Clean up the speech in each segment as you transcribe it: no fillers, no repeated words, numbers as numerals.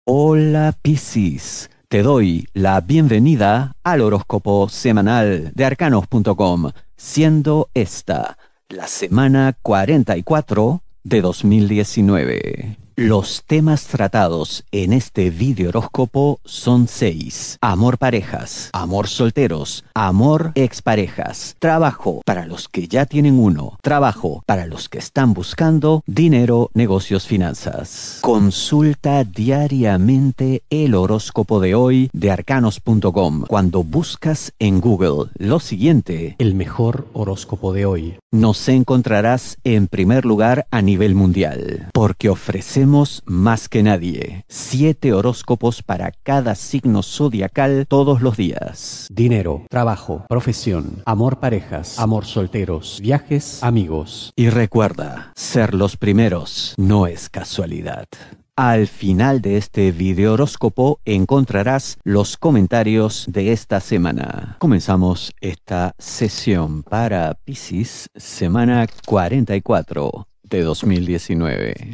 Hola Piscis, te doy la bienvenida al horóscopo semanal de arcanos.com, siendo esta la semana 44 de 2019. Los temas tratados en este video horóscopo son 6. Amor parejas, amor solteros, amor exparejas, trabajo para los que ya tienen uno, trabajo para los que están buscando, dinero, negocios, finanzas. Consulta diariamente el horóscopo de hoy de arcanos.com. Cuando buscas en Google lo siguiente, el mejor horóscopo de hoy, nos encontrarás en primer lugar a nivel mundial, porque ofrecemos más que nadie 7 horóscopos para cada signo zodiacal todos los días. Dinero, trabajo, profesión, amor parejas, amor solteros, viajes, amigos. Y recuerda, ser los primeros no es casualidad. Al final de este video horóscopo encontrarás los comentarios de esta semana. Comenzamos esta sesión para Piscis, semana 44 de 2019.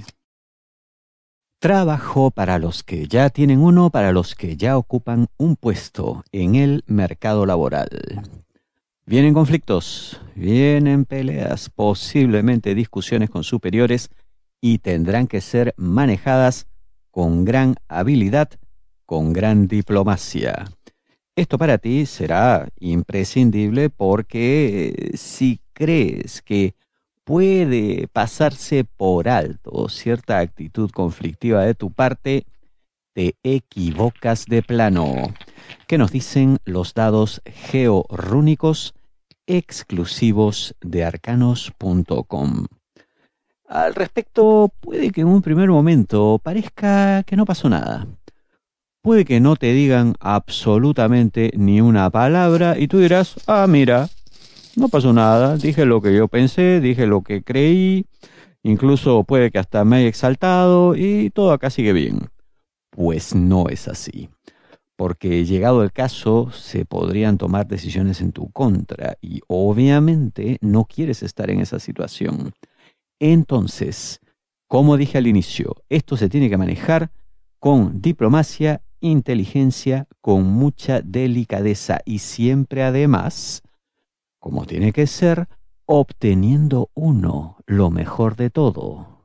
Trabajo para los que ya tienen uno, para los que ya ocupan un puesto en el mercado laboral. Vienen conflictos, vienen peleas, posiblemente discusiones con superiores y tendrán que ser manejadas con gran habilidad, con gran diplomacia. Esto para ti será imprescindible porque si crees que puede pasarse por alto cierta actitud conflictiva de tu parte, te equivocas de plano. ¿Qué nos dicen los dados georrúnicos exclusivos de arcanos.com? Al respecto, puede que en un primer momento parezca que no pasó nada. Puede que no te digan absolutamente ni una palabra y tú dirás, mira, no pasó nada, dije lo que yo pensé, dije lo que creí, incluso puede que hasta me haya exaltado y todo acá sigue bien. Pues no es así, porque llegado el caso se podrían tomar decisiones en tu contra y obviamente no quieres estar en esa situación. Entonces, como dije al inicio, esto se tiene que manejar con diplomacia, inteligencia, con mucha delicadeza y siempre además, como tiene que ser, obteniendo uno lo mejor de todo.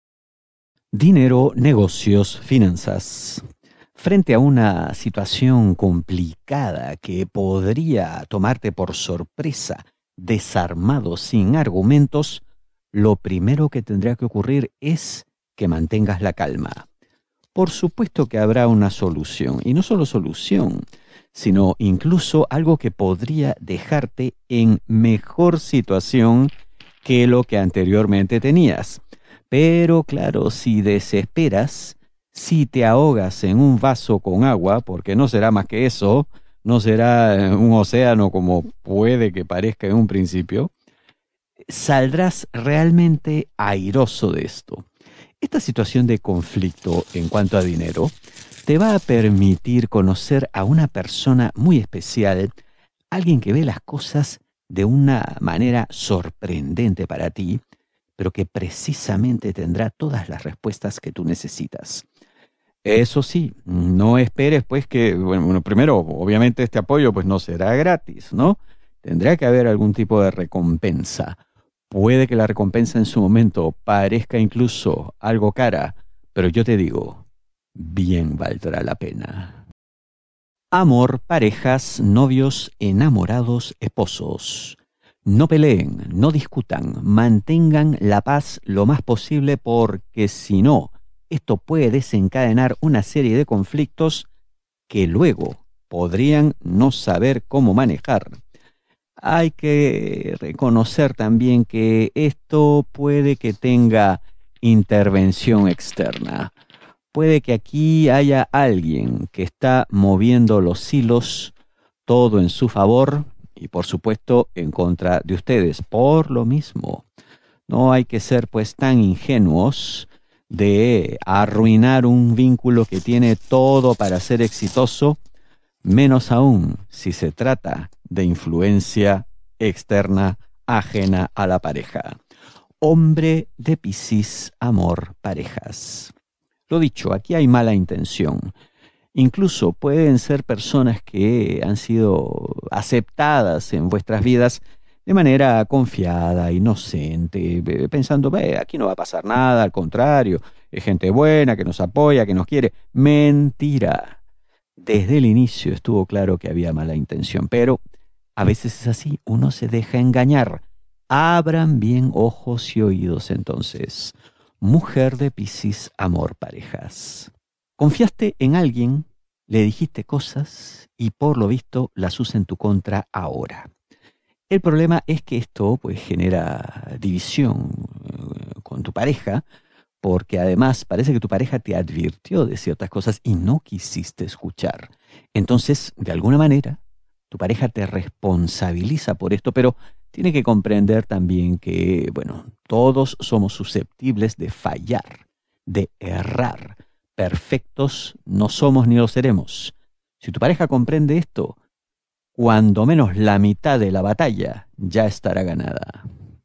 Dinero, negocios, finanzas. Frente a una situación complicada que podría tomarte por sorpresa, desarmado sin argumentos, lo primero que tendrá que ocurrir es que mantengas la calma. Por supuesto que habrá una solución, y no solo solución, sino incluso algo que podría dejarte en mejor situación que lo que anteriormente tenías. Pero claro, si desesperas, si te ahogas en un vaso con agua, porque no será más que eso, no será un océano como puede que parezca en un principio, saldrás realmente airoso de esto. Esta situación de conflicto en cuanto a dinero te va a permitir conocer a una persona muy especial, alguien que ve las cosas de una manera sorprendente para ti, pero que precisamente tendrá todas las respuestas que tú necesitas. Eso sí, no esperes pues que, bueno, primero, obviamente este apoyo pues no será gratis, ¿no? Tendrá que haber algún tipo de recompensa. Puede que la recompensa en su momento parezca incluso algo cara, pero yo te digo, bien valdrá la pena. Amor, parejas, novios, enamorados, esposos. No peleen, no discutan, mantengan la paz lo más posible porque si no, esto puede desencadenar una serie de conflictos que luego podrían no saber cómo manejar. Hay que reconocer también que esto puede que tenga intervención externa. Puede que aquí haya alguien que está moviendo los hilos, todo en su favor y por supuesto en contra de ustedes. Por lo mismo, no hay que ser pues tan ingenuos de arruinar un vínculo que tiene todo para ser exitoso, menos aún si se trata de influencia externa ajena a la pareja. Hombre de Piscis, amor, parejas. Lo dicho, aquí hay mala intención. Incluso pueden ser personas que han sido aceptadas en vuestras vidas de manera confiada, inocente, pensando, aquí no va a pasar nada, al contrario, es gente buena, que nos apoya, que nos quiere. Mentira. Desde el inicio estuvo claro que había mala intención, pero a veces es así, uno se deja engañar. Abran bien ojos y oídos entonces. Mujer de Piscis, amor, parejas. Confiaste en alguien, le dijiste cosas y por lo visto las usa en tu contra ahora. El problema es que esto pues genera división con tu pareja, porque además parece que tu pareja te advirtió de ciertas cosas y no quisiste escuchar. Entonces, de alguna manera, tu pareja te responsabiliza por esto, pero tiene que comprender también que, bueno, todos somos susceptibles de fallar, de errar. Perfectos no somos ni lo seremos. Si tu pareja comprende esto, cuando menos la mitad de la batalla ya estará ganada.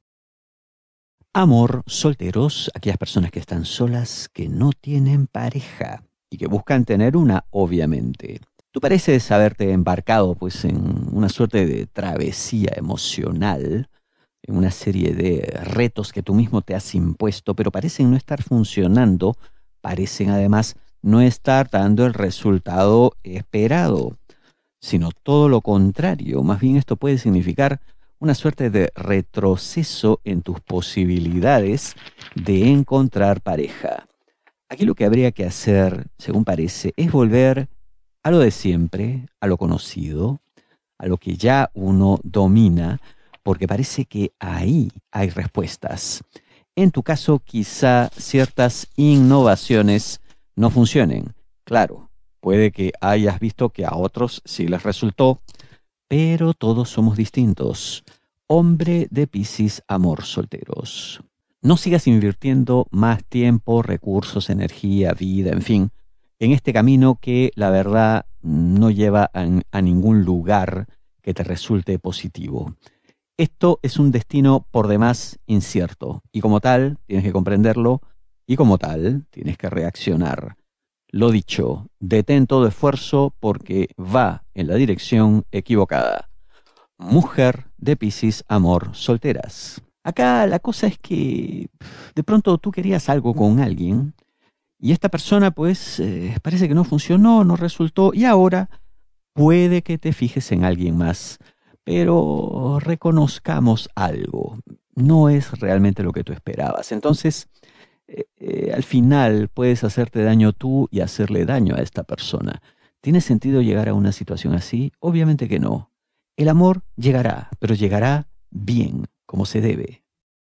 Amor, solteros, aquellas personas que están solas, que no tienen pareja y que buscan tener una, obviamente. Tú pareces haberte embarcado pues en una suerte de travesía emocional, en una serie de retos que tú mismo te has impuesto, pero parecen no estar funcionando, parecen además no estar dando el resultado esperado, sino todo lo contrario. Más bien esto puede significar una suerte de retroceso en tus posibilidades de encontrar pareja. Aquí lo que habría que hacer, según parece, es volver a lo de siempre, a lo conocido, a lo que ya uno domina, porque parece que ahí hay respuestas. En tu caso, quizá ciertas innovaciones no funcionen. Claro, puede que hayas visto que a otros sí les resultó, pero todos somos distintos. Hombre de Piscis, amor, solteros. No sigas invirtiendo más tiempo, recursos, energía, vida, en fin, en este camino que la verdad no lleva a ningún lugar que te resulte positivo. Esto es un destino por demás incierto y como tal tienes que comprenderlo y como tal tienes que reaccionar. Lo dicho, detén todo esfuerzo porque va en la dirección equivocada. Mujer de Piscis, amor, solteras. Acá la cosa es que de pronto tú querías algo con alguien y esta persona pues parece que no funcionó, no resultó y ahora puede que te fijes en alguien más. Pero reconozcamos algo, no es realmente lo que tú esperabas. Entonces, al final puedes hacerte daño tú y hacerle daño a esta persona. ¿Tiene sentido llegar a una situación así? Obviamente que no. El amor llegará, pero llegará bien, como se debe.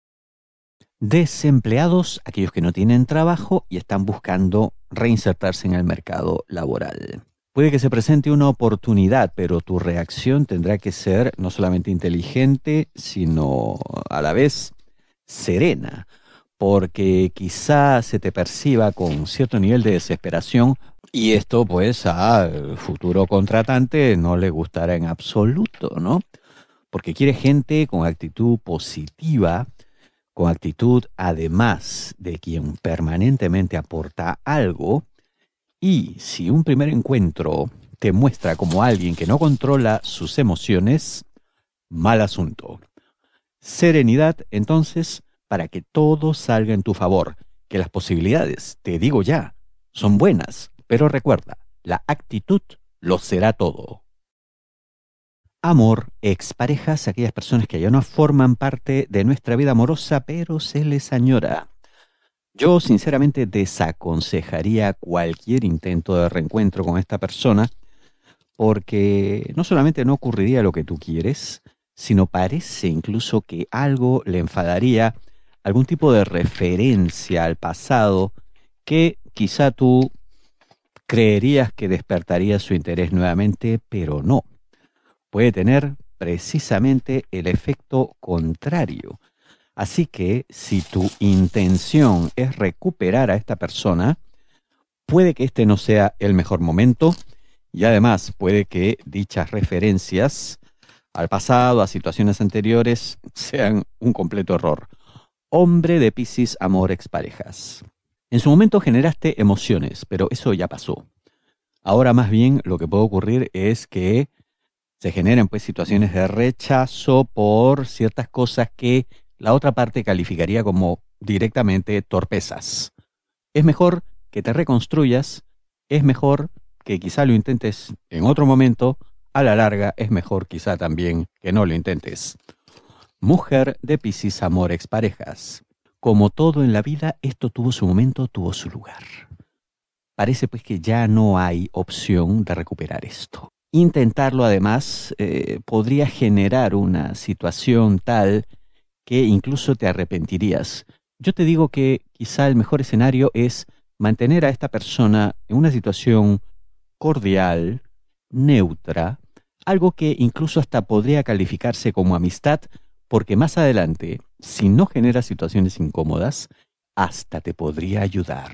Desempleados, aquellos que no tienen trabajo y están buscando reinsertarse en el mercado laboral. Puede que se presente una oportunidad, pero tu reacción tendrá que ser no solamente inteligente, sino a la vez serena, porque quizá se te perciba con cierto nivel de desesperación y esto pues al futuro contratante no le gustará en absoluto, ¿no? Porque quiere gente con actitud positiva, con actitud además de quien permanentemente aporta algo. Y si un primer encuentro te muestra como alguien que no controla sus emociones, mal asunto. Serenidad, entonces, para que todo salga en tu favor, que las posibilidades, te digo ya, son buenas, pero recuerda, la actitud lo será todo. Amor, exparejas, aquellas personas que ya no forman parte de nuestra vida amorosa, pero se les añora. Yo sinceramente desaconsejaría cualquier intento de reencuentro con esta persona porque no solamente no ocurriría lo que tú quieres, sino parece incluso que algo le enfadaría, algún tipo de referencia al pasado que quizá tú creerías que despertaría su interés nuevamente, pero no. Puede tener precisamente el efecto contrario. Así que si tu intención es recuperar a esta persona, puede que este no sea el mejor momento y además puede que dichas referencias al pasado, a situaciones anteriores, sean un completo error. Hombre de Piscis, amor, exparejas. En su momento generaste emociones, pero eso ya pasó. Ahora más bien lo que puede ocurrir es que se generen pues situaciones de rechazo por ciertas cosas que la otra parte calificaría como directamente torpezas. Es mejor que te reconstruyas, es mejor que quizá lo intentes en otro momento, a la larga es mejor quizá también que no lo intentes. Mujer de Piscis, amor, exparejas. Como todo en la vida, esto tuvo su momento, tuvo su lugar. Parece pues que ya no hay opción de recuperar esto. Intentarlo además podría generar una situación tal que incluso te arrepentirías. Yo te digo que quizá el mejor escenario es mantener a esta persona en una situación cordial, neutra, algo que incluso hasta podría calificarse como amistad, porque más adelante, si no genera situaciones incómodas, hasta te podría ayudar.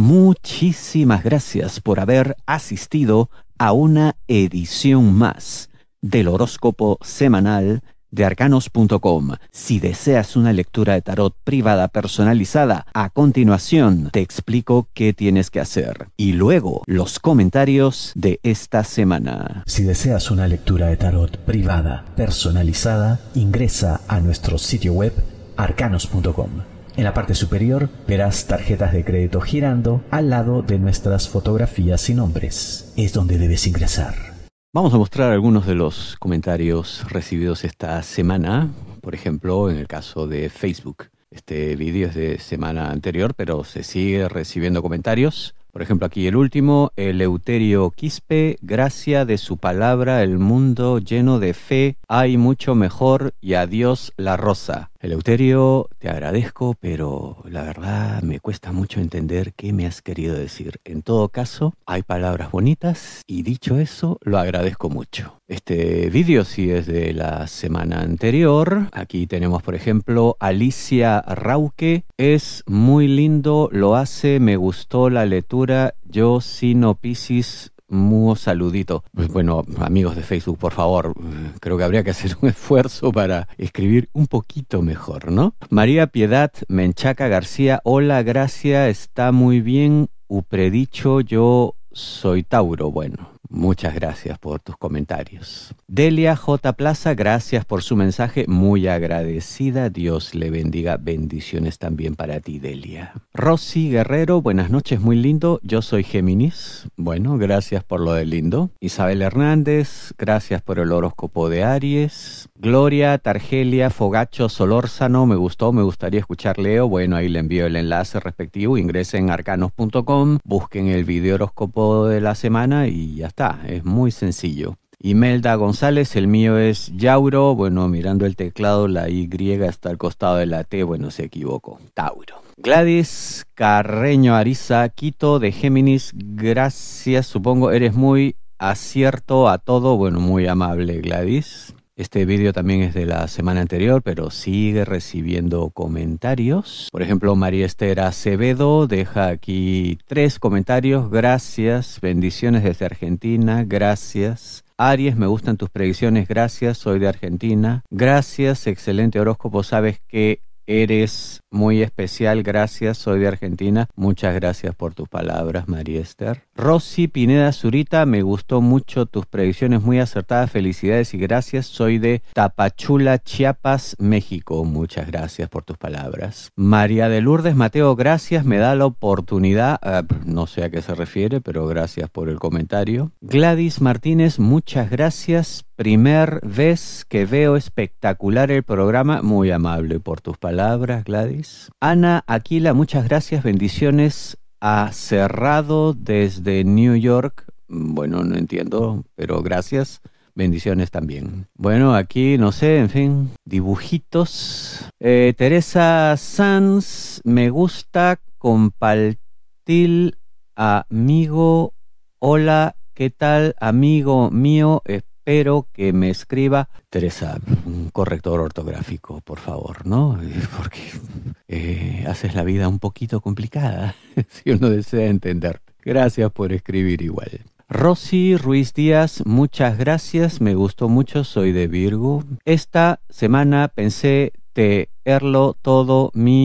Muchísimas gracias por haber asistido a una edición más del horóscopo semanal de arcanos.com. Si deseas una lectura de tarot privada personalizada, a continuación te explico qué tienes que hacer. Y luego, los comentarios de esta semana. Si deseas una lectura de tarot privada personalizada, ingresa a nuestro sitio web arcanos.com. En la parte superior verás tarjetas de crédito girando al lado de nuestras fotografías y nombres. Es donde debes ingresar. Vamos a mostrar algunos de los comentarios recibidos esta semana. Por ejemplo, en el caso de Facebook. Este vídeo es de semana anterior, pero se sigue recibiendo comentarios. Por ejemplo, aquí el último, Eleuterio Quispe. Gracia de su palabra, el mundo lleno de fe. Hay mucho mejor y adiós la rosa. Eleuterio, te agradezco, pero la verdad me cuesta mucho entender qué me has querido decir. En todo caso, hay palabras bonitas y dicho eso, lo agradezco mucho. Este vídeo sí es de la semana anterior. Aquí tenemos, por ejemplo, Alicia Rauque. Es muy lindo, lo hace, me gustó la lectura. Yo, Sino Piscis, muy saludito. Pues bueno, amigos de Facebook, por favor, creo que habría que hacer un esfuerzo para escribir un poquito mejor, ¿no? María Piedad Menchaca García, hola, gracia, está muy bien. Upredicho, yo soy Tauro. Bueno, muchas gracias por tus comentarios. Delia J. Plaza, gracias por su mensaje, muy agradecida. Dios le bendiga, bendiciones también para ti, Delia. Rosy Guerrero, buenas noches, muy lindo. Yo soy Géminis. Bueno, gracias por lo de lindo. Isabel Hernández, gracias por el horóscopo de Aries. Gloria Targelia Fogacho Solórzano, me gustó, me gustaría escuchar Leo. Bueno, ahí le envío el enlace respectivo. Ingresen a arcanos.com, busquen el video horóscopo de la semana y ya está. Es muy sencillo. Imelda González, el mío es Yauro. Bueno, mirando el teclado, la Y está al costado de la T. Bueno, se equivocó. Tauro. Gladys Carreño Ariza, Quito de Géminis. Gracias, supongo eres muy acierto a todo. Bueno, muy amable, Gladys. Este vídeo también es de la semana anterior, pero sigue recibiendo comentarios. Por ejemplo, María Esther Acevedo deja aquí 3 comentarios. Gracias, bendiciones desde Argentina, gracias. Aries, me gustan tus predicciones, gracias, soy de Argentina. Gracias, excelente horóscopo, sabes que eres muy especial, gracias, soy de Argentina. Muchas gracias por tus palabras, María Esther. Rosy Pineda Zurita, me gustó mucho tus predicciones, muy acertadas, felicidades y gracias, soy de Tapachula, Chiapas, México. Muchas gracias por tus palabras. María de Lourdes Mateo, gracias, me da la oportunidad, no sé a qué se refiere, pero gracias por el comentario. Gladys Martínez, muchas gracias. Primer vez que veo espectacular el programa, muy amable por tus palabras, Gladys. Ana Aquila, muchas gracias, bendiciones a Cerrado desde New York. Bueno, no entiendo, pero gracias, bendiciones también. Bueno, aquí, no sé, en fin, dibujitos. Teresa Sanz, me gusta compartir, amigo. Hola, ¿qué tal, amigo mío? Espero que me escriba. Teresa, un corrector ortográfico, por favor, ¿no? Porque haces la vida un poquito complicada si uno desea entenderte. Gracias por escribir igual. Rosy Ruiz Díaz, muchas gracias, me gustó mucho, soy de Virgo. Esta semana pensé tenerlo todo mi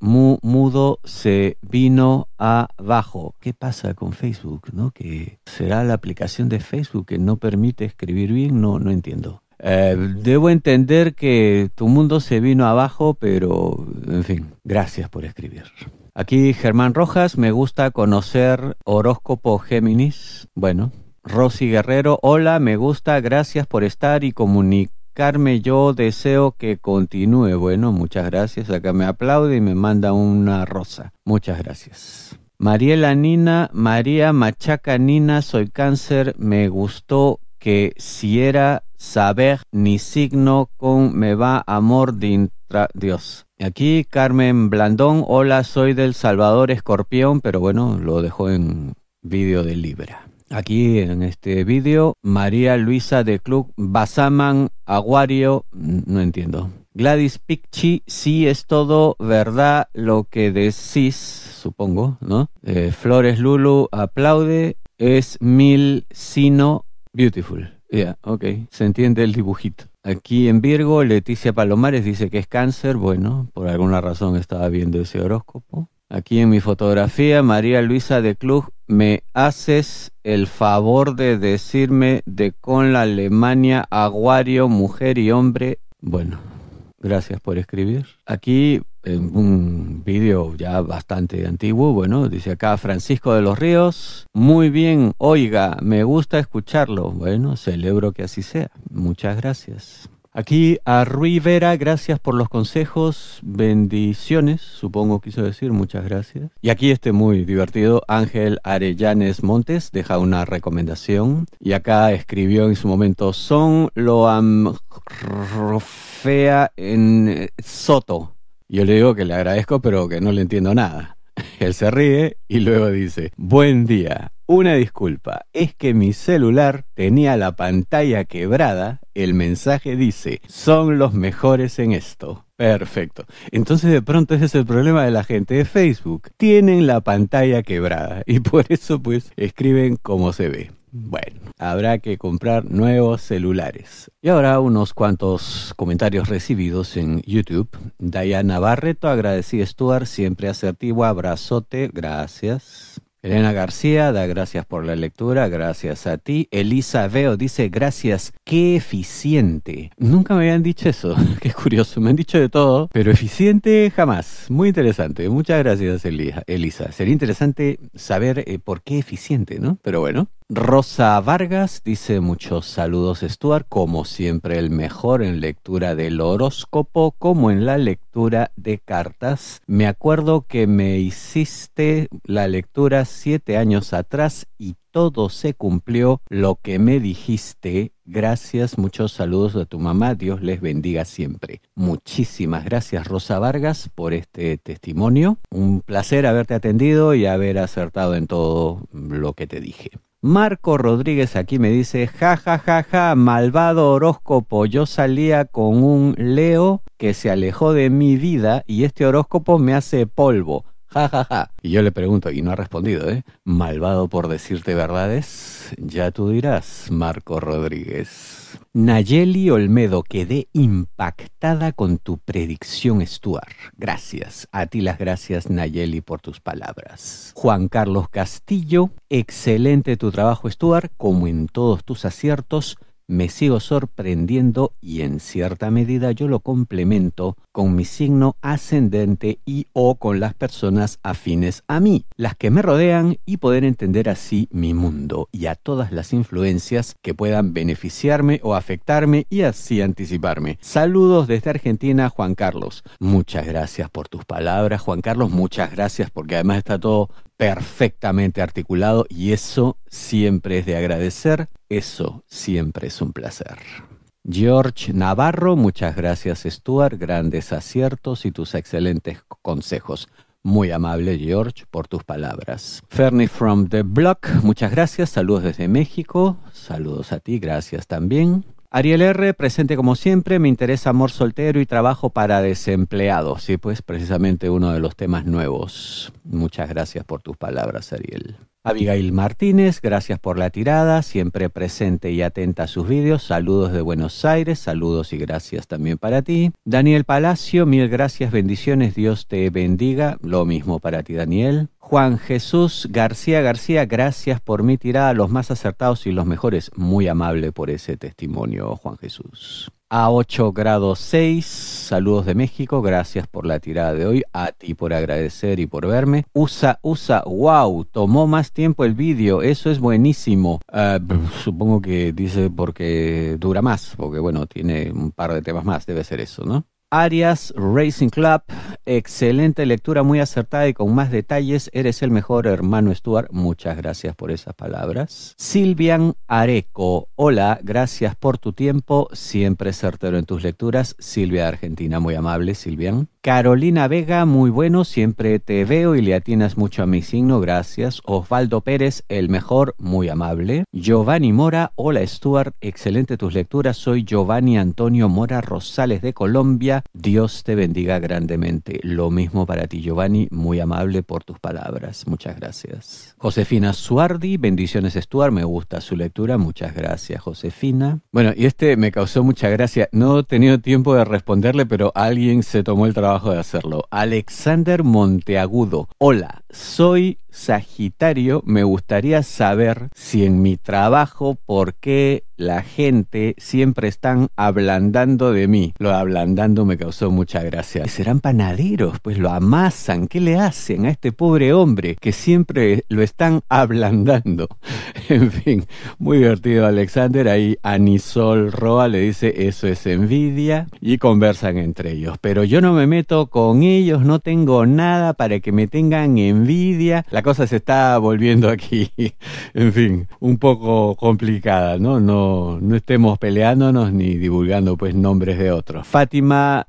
mudo se vino abajo. ¿Qué pasa con Facebook, no? ¿Que será la aplicación de Facebook que no permite escribir bien? No entiendo. Debo entender que tu mundo se vino abajo, pero, en fin, gracias por escribir. Aquí Germán Rojas, me gusta conocer horóscopo Géminis. Bueno, Rosy Guerrero, hola, me gusta, gracias por estar y comunicarme, yo deseo que continúe. Bueno, muchas gracias, acá me aplaude y me manda una rosa. Muchas gracias. Mariela Nina, María Machaca Nina, soy Cáncer, me gustó que si era saber ni signo con me va amor dintra Dios. Aquí Carmen Blandón, hola, soy del Salvador Escorpión, pero bueno, lo dejó en vídeo de Libra. Aquí en este vídeo, María Luisa de Club Basaman Aguario, no entiendo. Gladys Picchi, sí es todo verdad lo que decís, supongo, ¿no? Flores Lulu aplaude, es mil sino beautiful. Ok, se entiende el dibujito. Aquí en Virgo, Leticia Palomares dice que es Cáncer. Bueno, por alguna razón estaba viendo ese horóscopo. Aquí en mi fotografía, María Luisa de Klug, me haces el favor de decirme de con la Alemania, Aguario, mujer y hombre. Bueno, gracias por escribir. Aquí en un vídeo ya bastante antiguo, bueno, dice acá Francisco de los Ríos, muy bien, oiga, me gusta escucharlo. Bueno, celebro que así sea. Muchas gracias. Aquí a Rui Vera, gracias por los consejos, bendiciones, supongo quiso decir, muchas gracias. Y aquí muy divertido, Ángel Arellanes Montes deja una recomendación y acá escribió en su momento, son lo fea en Soto. Yo le digo que le agradezco, pero que no le entiendo nada. Él se ríe y luego dice, buen día, una disculpa, es que mi celular tenía la pantalla quebrada, el mensaje dice, son los mejores en esto. Perfecto. Entonces de pronto ese es el problema de la gente de Facebook. Tienen la pantalla quebrada y por eso pues escriben como se ve. Bueno, habrá que comprar nuevos celulares. Y ahora unos cuantos comentarios recibidos en YouTube. Diana Barreto, agradecí Stuart, siempre asertivo, abrazote, gracias. Elena García, da gracias por la lectura, gracias a ti. Elisa Veo dice, gracias, qué eficiente. Nunca me habían dicho eso, qué curioso, me han dicho de todo, pero eficiente jamás. Muy interesante, muchas gracias Elisa. Sería interesante saber por qué eficiente, ¿no? Pero bueno. Rosa Vargas dice, muchos saludos Stuart, como siempre el mejor en lectura del horóscopo como en la lectura de cartas. Me acuerdo que me hiciste la lectura 7 años atrás y todo se cumplió lo que me dijiste. Gracias, muchos saludos a tu mamá, Dios les bendiga siempre. Muchísimas gracias Rosa Vargas por este testimonio. Un placer haberte atendido y haber acertado en todo lo que te dije. Marco Rodríguez aquí me dice, ja, malvado horóscopo, yo salía con un Leo que se alejó de mi vida y este horóscopo me hace polvo, ja. Y yo le pregunto, y no ha respondido, malvado por decirte verdades, ya tú dirás, Marco Rodríguez. Nayeli Olmedo, quedé impactada con tu predicción, Stuart. Gracias. A ti las gracias, Nayeli, por tus palabras. Juan Carlos Castillo, excelente tu trabajo, Stuart. Como en todos tus aciertos, me sigo sorprendiendo y en cierta medida yo lo complemento con mi signo ascendente y o con las personas afines a mí, las que me rodean y poder entender así mi mundo y a todas las influencias que puedan beneficiarme o afectarme y así anticiparme. Saludos desde Argentina, Juan Carlos. Muchas gracias por tus palabras, Juan Carlos, muchas gracias porque además está todo perfectamente articulado y eso siempre es de agradecer, eso siempre es un placer. George Navarro, muchas gracias Stuart, grandes aciertos y tus excelentes consejos. Muy amable George por tus palabras. Fernie from the Block, muchas gracias, saludos desde México, saludos a ti, gracias también. Ariel R., presente como siempre, me interesa amor soltero y trabajo para desempleados. Sí, pues precisamente uno de los temas nuevos. Muchas gracias por tus palabras, Ariel. Abigail Martínez, gracias por la tirada, siempre presente y atenta a sus vídeos. Saludos de Buenos Aires, saludos y gracias también para ti. Daniel Palacio, mil gracias, bendiciones, Dios te bendiga. Lo mismo para ti, Daniel. Juan Jesús García, gracias por mi tirada, los más acertados y los mejores. Muy amable por ese testimonio, Juan Jesús. A8 grado 6, saludos de México, gracias por la tirada de hoy, a ti por agradecer y por verme. USA, wow, tomó más tiempo el vídeo, eso es buenísimo. Supongo que dice porque dura más, porque bueno, tiene un par de temas más, debe ser eso, ¿no? Arias Racing Club, excelente lectura, muy acertada y con más detalles. Eres el mejor, hermano Stuart. Muchas gracias por esas palabras. Silvian Areco, hola, gracias por tu tiempo. Siempre certero en tus lecturas. Silvia de Argentina, muy amable, Silvian. Carolina Vega, muy bueno, siempre te veo y le atinas mucho a mi signo, gracias. Osvaldo Pérez, el mejor, muy amable. Giovanni Mora, hola Stuart, excelente tus lecturas. Soy Giovanni Antonio Mora Rosales de Colombia. Dios te bendiga grandemente. Lo mismo para ti, Giovanni, muy amable por tus palabras. Muchas gracias. Josefina Suardi, bendiciones Stuart, me gusta su lectura. Muchas gracias, Josefina. Bueno, y me causó mucha gracia. No he tenido tiempo de responderle, pero alguien se tomó el trabajo de hacerlo. Alexander Monteagudo. Hola, soy Sagitario. Me gustaría saber si en mi trabajo, ¿por qué la gente siempre están ablandando de mí? Lo de ablandando me causó mucha gracia. Serán panaderos, pues lo amasan. ¿Qué le hacen a este pobre hombre que siempre lo están ablandando? En fin, muy divertido Alexander. Ahí Anisol Roa le dice, eso es envidia, y conversan entre ellos. Pero yo no me meto con ellos, no tengo nada para que me tengan envidia. La cosa se está volviendo aquí, en fin, un poco complicada, ¿no? No estemos peleándonos ni divulgando pues nombres de otros. Fátima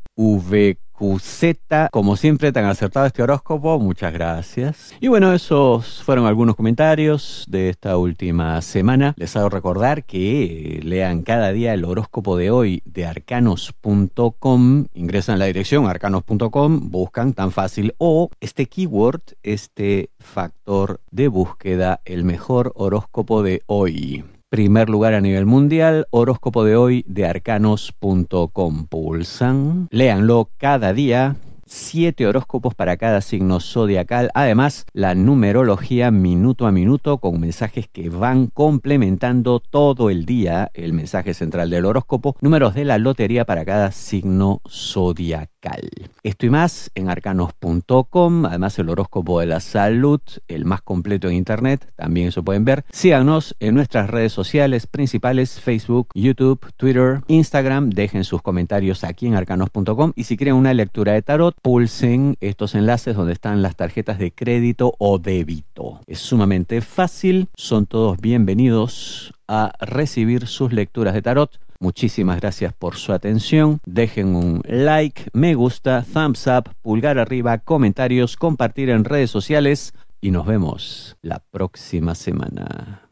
VQZ, como siempre tan acertado este horóscopo, muchas gracias. Y bueno, esos fueron algunos comentarios de esta última semana. Les hago recordar que lean cada día el horóscopo de hoy de arcanos.com, ingresan a la dirección arcanos.com, buscan tan fácil, o este keyword, este factor de búsqueda, el mejor horóscopo de hoy. Primer lugar a nivel mundial, horóscopo de hoy de arcanos.com. Pulsan, léanlo cada día. 7 horóscopos para cada signo zodiacal. Además, la numerología minuto a minuto con mensajes que van complementando todo el día. El mensaje central del horóscopo. Números de la lotería para cada signo zodiacal. Esto y más en arcanos.com. Además, el horóscopo de la salud, el más completo en internet. También eso pueden ver. Síganos en nuestras redes sociales principales: Facebook, YouTube, Twitter, Instagram. Dejen sus comentarios aquí en arcanos.com. Y si quieren una lectura de tarot, pulsen estos enlaces donde están las tarjetas de crédito o débito. Es sumamente fácil, son todos bienvenidos a recibir sus lecturas de tarot. Muchísimas gracias por su atención. Dejen un like, me gusta, thumbs up, pulgar arriba, comentarios, compartir en redes sociales y nos vemos la próxima semana.